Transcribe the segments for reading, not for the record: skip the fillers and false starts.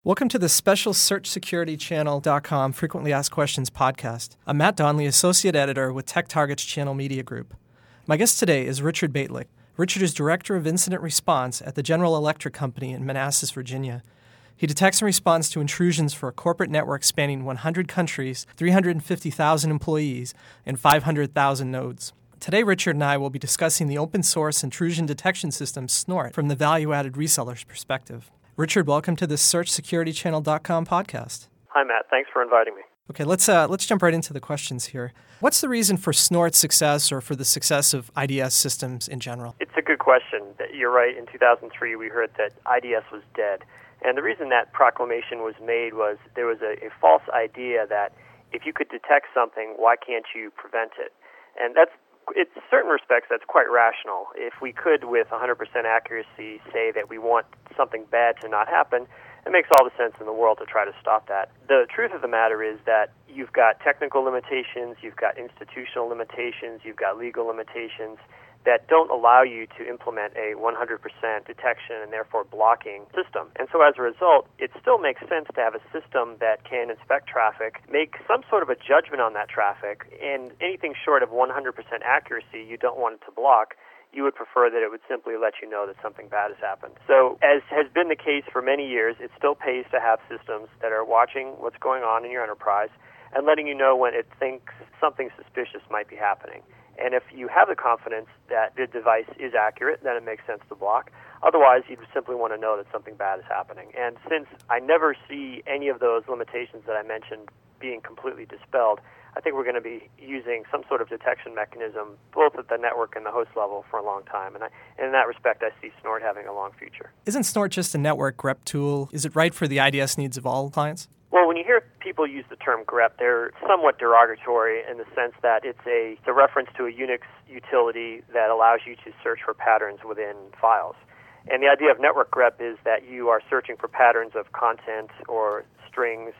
Welcome to the special SearchSecurityChannel.com Frequently Asked Questions podcast. I'm Matt Donnelly, Associate Editor with TechTarget's Channel Media Group. My guest today is Richard Bejtlich. Richard is Director of Incident Response at the General Electric Company in Manassas, Virginia. He detects and responds to intrusions for a corporate network spanning 100 countries, 350,000 employees, and 500,000 nodes. Today, Richard and I will be discussing the open-source intrusion detection system Snort from the value-added reseller's perspective. Richard, welcome to the SearchSecurityChannel.com podcast. Hi, Matt. Thanks for inviting me. Okay, let's jump right into the questions here. What's the reason for Snort's success or for the success of IDS systems in general? It's a good question. You're right. In 2003, we heard that IDS was dead. And the reason that proclamation was made was there was a false idea that if you could detect something, why can't you prevent it? And in certain respects, that's quite rational. If we could, with 100% accuracy, say that we want something bad to not happen, it makes all the sense in the world to try to stop that. The truth of the matter is that you've got technical limitations, you've got institutional limitations, you've got legal limitations that don't allow you to implement a 100% detection and therefore blocking system. And so as a result, it still makes sense to have a system that can inspect traffic, make some sort of a judgment on that traffic, and anything short of 100% accuracy you don't want it to block. You would prefer that it would simply let you know that something bad has happened. So as has been the case for many years, it still pays to have systems that are watching what's going on in your enterprise and letting you know when it thinks something suspicious might be happening. And if you have the confidence that the device is accurate, then it makes sense to block. Otherwise, you'd simply want to know that something bad is happening. And since I never see any of those limitations that I mentioned being completely dispelled, I think we're going to be using some sort of detection mechanism both at the network and the host level for a long time. And in that respect, I see Snort having a long future. Isn't Snort just a network grep tool? Is it right for the IDS needs of all clients? Well, when you hear people use the term grep, they're somewhat derogatory in the sense that it's a reference to a Unix utility that allows you to search for patterns within files. And the idea of network grep is that you are searching for patterns of content or strings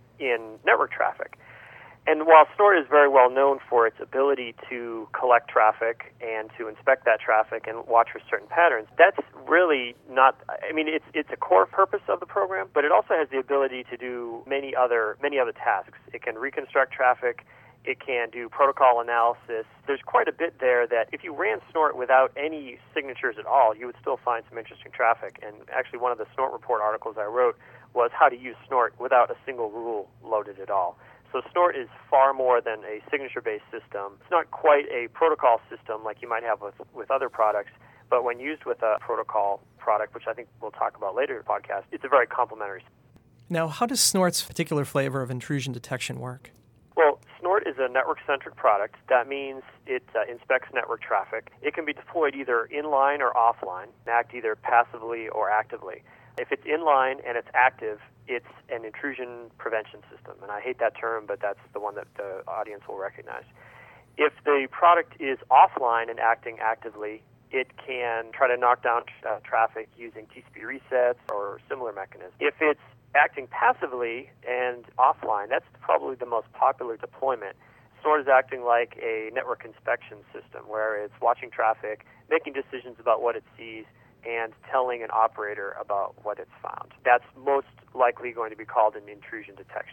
in network traffic. And while Snort is very well known for its ability to collect traffic and to inspect that traffic and watch for certain patterns, that's really not, it's a core purpose of the program, but it also has the ability to do many other tasks. It can reconstruct traffic. It can do protocol analysis. There's quite a bit there that if you ran Snort without any signatures at all, you would still find some interesting traffic. And actually one of the Snort report articles I wrote was how to use Snort without a single rule loaded at all. So Snort is far more than a signature-based system. It's not quite a protocol system like you might have with other products, but when used with a protocol product, which I think we'll talk about later in the podcast, it's a very complementary system. Now, how does Snort's particular flavor of intrusion detection work? Well, Snort is a network-centric product. That means it inspects network traffic. It can be deployed either inline or offline, and act either passively or actively. If it's inline and it's active, it's an intrusion prevention system. And I hate that term, but that's the one that the audience will recognize. If the product is offline and acting actively, it can try to knock down traffic using TCP resets or similar mechanisms. If it's acting passively and offline, that's probably the most popular deployment. Snort is acting like a network inspection system where it's watching traffic, making decisions about what it sees, and telling an operator about what it's found. That's most likely going to be called an intrusion detection.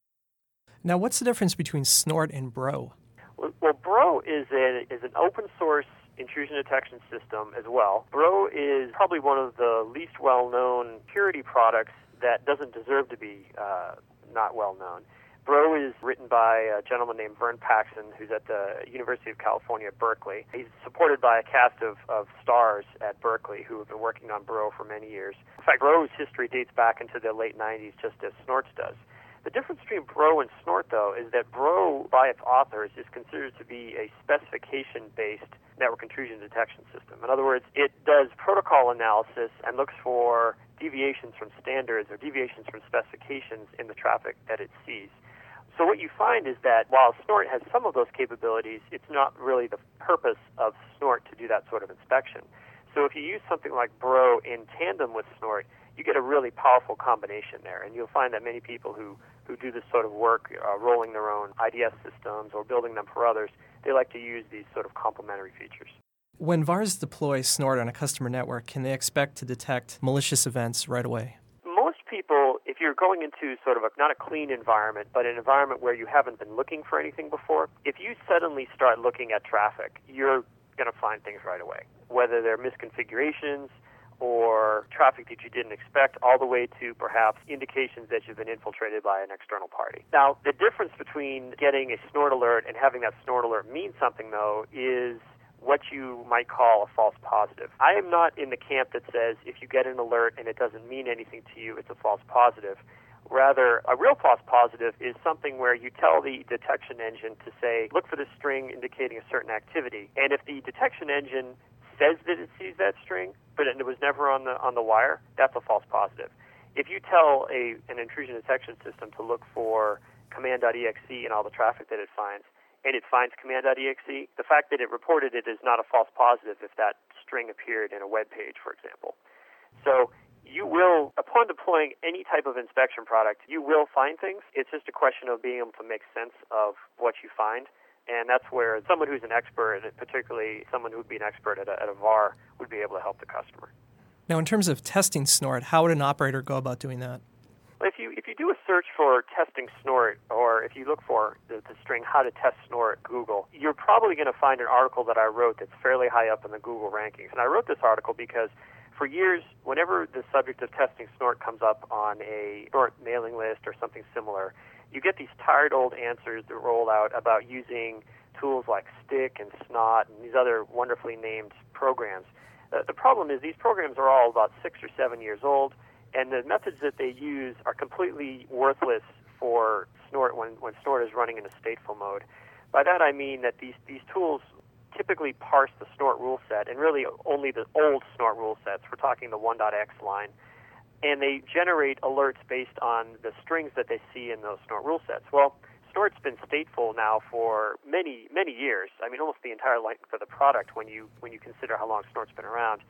Now, what's the difference between Snort and Bro? Well, Bro is an open source intrusion detection system as well. Bro is probably one of the least well-known security products that doesn't deserve to be not well-known. Bro is written by a gentleman named Vern Paxson, who's at the University of California at Berkeley. He's supported by a cast of stars at Berkeley who have been working on Bro for many years. In fact, Bro's history dates back into the late 90s, just as Snort's does. The difference between Bro and Snort, though, is that Bro, by its authors, is considered to be a specification-based network intrusion detection system. In other words, it does protocol analysis and looks for deviations from standards or deviations from specifications in the traffic that it sees. So what you find is that while Snort has some of those capabilities, it's not really the purpose of Snort to do that sort of inspection. So if you use something like Bro in tandem with Snort, you get a really powerful combination there. And you'll find that many people who do this sort of work, rolling their own IDS systems or building them for others, they like to use these sort of complementary features. When VARs deploy Snort on a customer network, can they expect to detect malicious events right away? Most people, if you're you're going into sort of not a clean environment, but an environment where you haven't been looking for anything before, if you suddenly start looking at traffic, you're going to find things right away, whether they're misconfigurations or traffic that you didn't expect, all the way to perhaps indications that you've been infiltrated by an external party. Now, the difference between getting a snort alert and having that snort alert mean something, though, is what you might call a false positive. I am not in the camp that says if you get an alert and it doesn't mean anything to you, it's a false positive. Rather, a real false positive is something where you tell the detection engine to say, look for this string indicating a certain activity. And if the detection engine says that it sees that string, but it was never on the wire, that's a false positive. If you tell an intrusion detection system to look for command.exe and all the traffic that it finds, and it finds command.exe, the fact that it reported it is not a false positive if that string appeared in a web page, for example. So you will, upon deploying any type of inspection product, you will find things. It's just a question of being able to make sense of what you find. And that's where someone who's an expert, and particularly someone who would be an expert at a VAR, would be able to help the customer. Now, in terms of testing snort, how would an operator go about doing that? If you do a search for testing snort, or if you look for the string how to test snort Google, you're probably going to find an article that I wrote that's fairly high up in the Google rankings. And I wrote this article because for years, whenever the subject of testing snort comes up on a snort mailing list or something similar, you get these tired old answers that roll out about using tools like Stick and Snot and these other wonderfully named programs. The problem is these programs are all about 6 or 7 years old, and the methods that they use are completely worthless for snort when snort is running in a stateful mode. By that I mean that these tools typically parse the snort rule set, and really only the old snort rule sets. We're talking the 1.x line. And they generate alerts based on the strings that they see in those snort rule sets. Well, snort's been stateful now for many, many years. I mean, almost the entire length of the product when you consider how long snort's been around.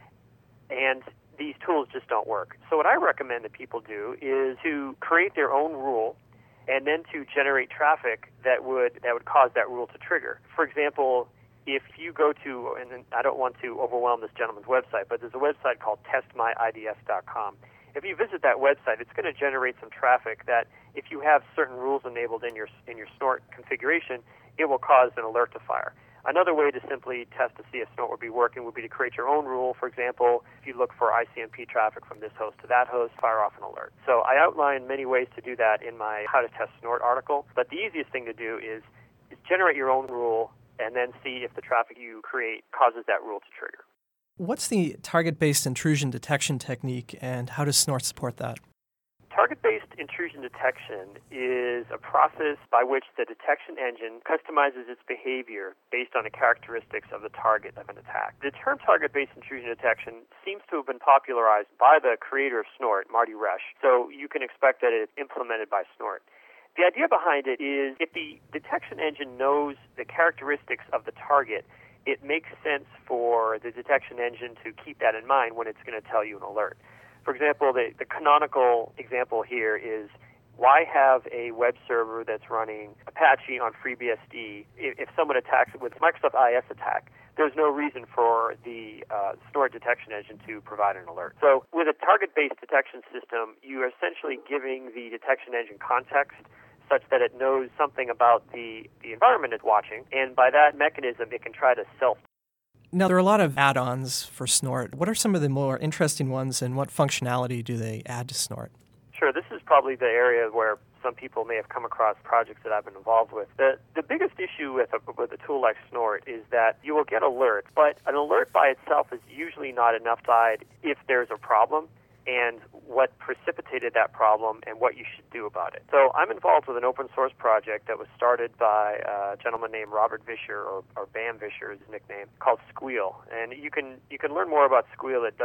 And these tools just don't work. So what I recommend that people do is to create their own rule and then to generate traffic that would cause that rule to trigger. For example, if you go to, and I don't want to overwhelm this gentleman's website, but there's a website called testmyids.com. If you visit that website, it's going to generate some traffic that if you have certain rules enabled in your snort configuration, it will cause an alert to fire. Another way to simply test to see if snort would be working would be to create your own rule. For example, if you look for ICMP traffic from this host to that host, fire off an alert. So I outline many ways to do that in my How to Test Snort article, but the easiest thing to do is generate your own rule and then see if the traffic you create causes that rule to trigger. What's the target-based intrusion detection technique, and how does snort support that? Target-based intrusion detection is a process by which the detection engine customizes its behavior based on the characteristics of the target of an attack. The term target-based intrusion detection seems to have been popularized by the creator of Snort, Marty Resch, so you can expect that it's implemented by Snort. The idea behind it is if the detection engine knows the characteristics of the target, it makes sense for the detection engine to keep that in mind when it's going to tell you an alert. For example, the canonical example here is why have a web server that's running Apache on FreeBSD if someone attacks it with Microsoft IIS attack? There's no reason for the snort detection engine to provide an alert. So with a target-based detection system, you are essentially giving the detection engine context such that it knows something about the environment it's watching, and by that mechanism, it can try to self. Now, there are a lot of add-ons for Snort. What are some of the more interesting ones, and what functionality do they add to Snort? Sure, this is probably the area where some people may have come across projects that I've been involved with. The biggest issue with a tool like Snort is that you will get alerts, but an alert by itself is usually not enough to decide if there's a problem and what precipitated that problem and what you should do about it. So I'm involved with an open source project that was started by a gentleman named Robert Vischer, or Bam Vischer is his nickname, called Squeal. And you can learn more about Squeal at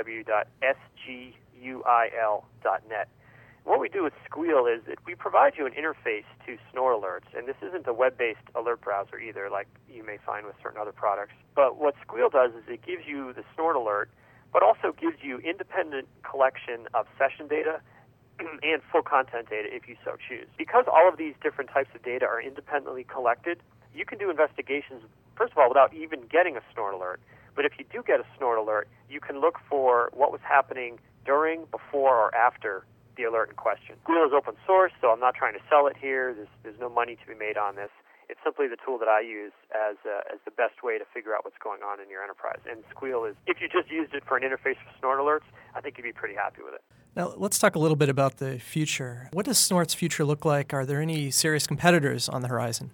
www.sguil.net. What we do with Squeal is that we provide you an interface to snort alerts, and this isn't a web-based alert browser either, like you may find with certain other products. But what Squeal does is it gives you the snort alert, but also gives you independent collection of session data and full content data if you so choose. Because all of these different types of data are independently collected, you can do investigations, first of all, without even getting a snort alert. But if you do get a snort alert, you can look for what was happening during, before, or after the alert in question. Squeal is open source, so I'm not trying to sell it here. There's no money to be made on this. It's simply the tool that I use as the best way to figure out what's going on in your enterprise. And Squeal is, if you just used it for an interface for Snort alerts, I think you'd be pretty happy with it. Now, let's talk a little bit about the future. What does Snort's future look like? Are there any serious competitors on the horizon?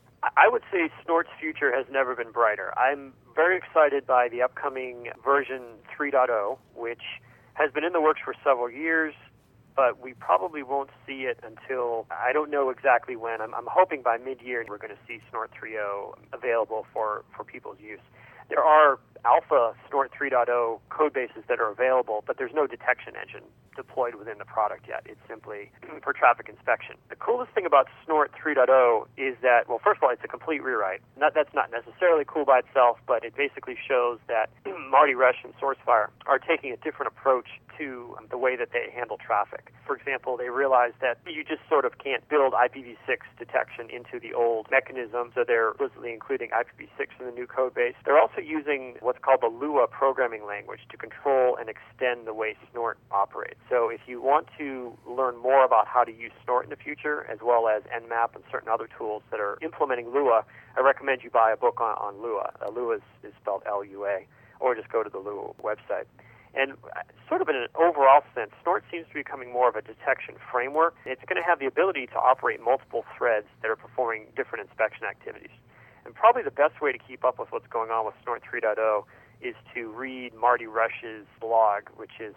I would say Snort's future has never been brighter. I'm very excited by the upcoming version 3.0, which has been in the works for several years, but we probably won't see it until, I don't know exactly when. I'm hoping by mid-year we're going to see Snort 3.0 available for people's use. There are alpha Snort 3.0 code bases that are available, but there's no detection engine deployed within the product yet. It's simply for traffic inspection. The coolest thing about Snort 3.0 is that, well, first of all, it's a complete rewrite. That's not necessarily cool by itself, but it basically shows that Marty Rush and SourceFire are taking a different approach to the way that they handle traffic. For example, they realized that you just sort of can't build IPv6 detection into the old mechanism, so they're explicitly including IPv6 in the new code base. They're also using what's called the Lua programming language to control and extend the way Snort operates. So if you want to learn more about how to use Snort in the future, as well as Nmap and certain other tools that are implementing Lua, I recommend you buy a book on Lua. Lua is spelled L-U-A, or just go to the Lua website. And sort of in an overall sense, Snort seems to be becoming more of a detection framework. It's going to have the ability to operate multiple threads that are performing different inspection activities. And probably the best way to keep up with what's going on with Snort 3.0 is to read Marty Rush's blog, which is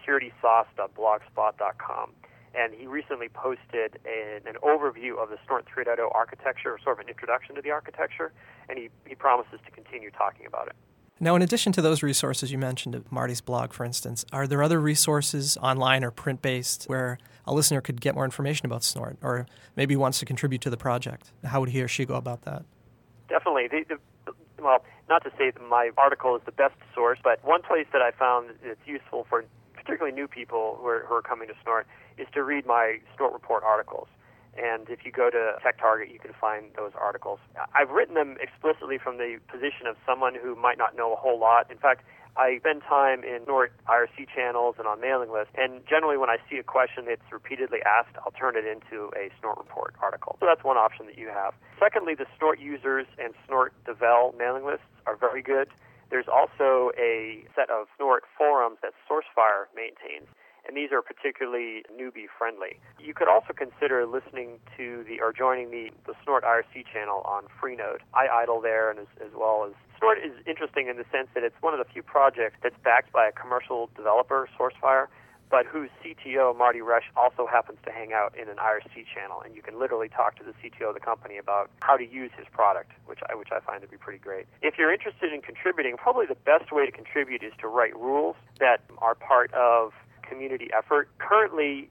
securitysauce.blogspot.com. And he recently posted an overview of the Snort 3.0 architecture, or sort of an introduction to the architecture, and he promises to continue talking about it. Now, in addition to those resources you mentioned, Marty's blog, for instance, are there other resources, online or print-based, where a listener could get more information about Snort, or maybe wants to contribute to the project? How would he or she go about that? Definitely. Well, not to say that my article is the best source, but one place that I found that's useful for particularly new people who are coming to Snort is to read my Snort Report articles. And if you go to TechTarget, you can find those articles. I've written them explicitly from the position of someone who might not know a whole lot. In fact, I spend time in Snort IRC channels and on mailing lists, and generally when I see a question that's repeatedly asked, I'll turn it into a Snort Report article. So that's one option that you have. Secondly, the Snort users and Snort Devel mailing lists are very good. There's also a set of Snort forums that SourceFire maintains, and these are particularly newbie-friendly. You could also consider listening to or joining the Snort IRC channel on Freenode. I idle there, and as well as Snort is interesting in the sense that it's one of the few projects that's backed by a commercial developer, SourceFire, but whose CTO, Marty Rush, also happens to hang out in an IRC channel, and you can literally talk to the CTO of the company about how to use his product, which I find to be pretty great. If you're interested in contributing, probably the best way to contribute is to write rules that are part of community effort. Currently,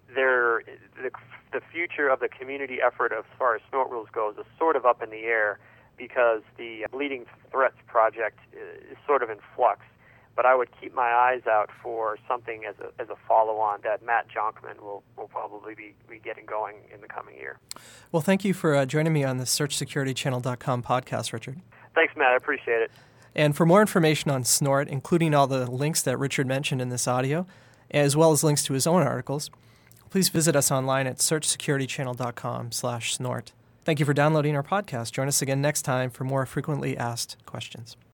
the future of the community effort as far as Snort rules goes is sort of up in the air because the Bleeding Threats project is sort of in flux. But I would keep my eyes out for something as a follow-on that Matt Jonkman will probably be getting going in the coming year. Well, thank you for joining me on the SearchSecurityChannel.com podcast, Richard. Thanks, Matt. I appreciate it. And for more information on Snort, including all the links that Richard mentioned in this audio, as well as links to his own articles, please visit us online at searchsecuritychannel.com/snort. Thank you for downloading our podcast. Join us again next time for more frequently asked questions.